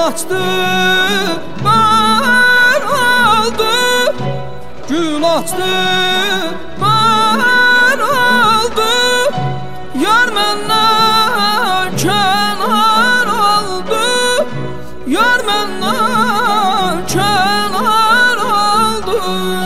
açdı, bahar oldu. Gül açdı, bahar oldu. Yar məndən kənar oldu. Yar məndən kənar oldu.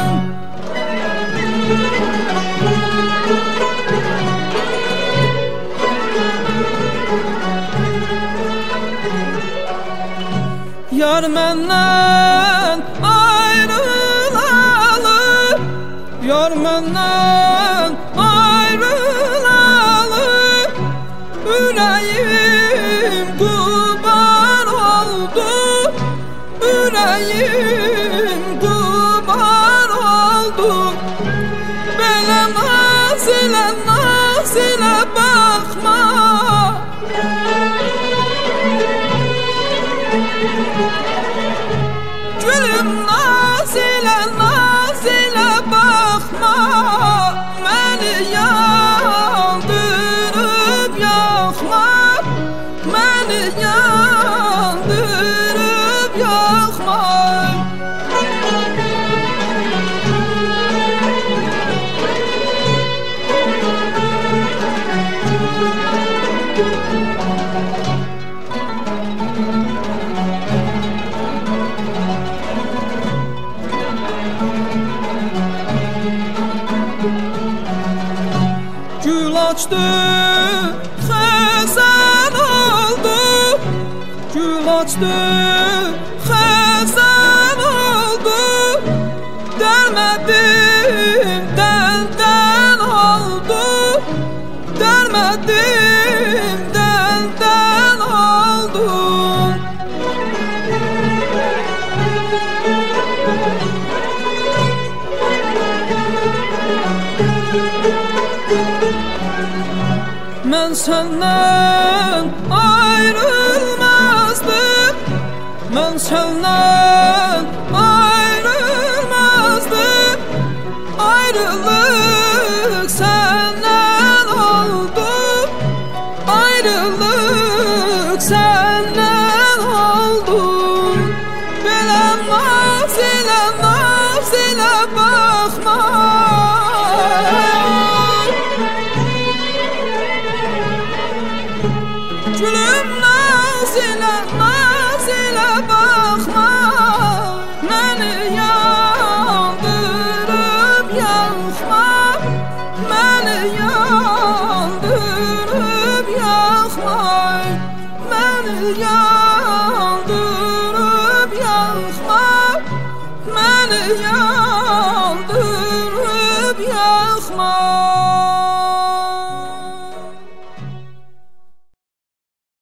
Yar məndən ayrılalı. Yar məndən ayrılalı. Ürəyim qurban oldu. Ürəyim qurban oldu. Belə nazilə nazilə baxma. Gülüm nazilə nazilə baxma. Məni yandırıb yaxma. Məni yandırıb yaxma. Gül açdı, xəzan oldu. Gül açdı, xəzan oldu. Dərmədim, dəldən oldu. Dərmədim, dəldən oldu. Mən səndən ayrılmazdım. Mən səndən ayrılmazdım. Ayrılıq səndən oldu. Ayrılıq səndən oldu. Belə nazilə nazilə baxma. Gülüm nazilə nazilə baxma. Məni yandırıb yaxma. Məni yandırıb yaxma. Məni yandırıb yaxma. Məni yandırıb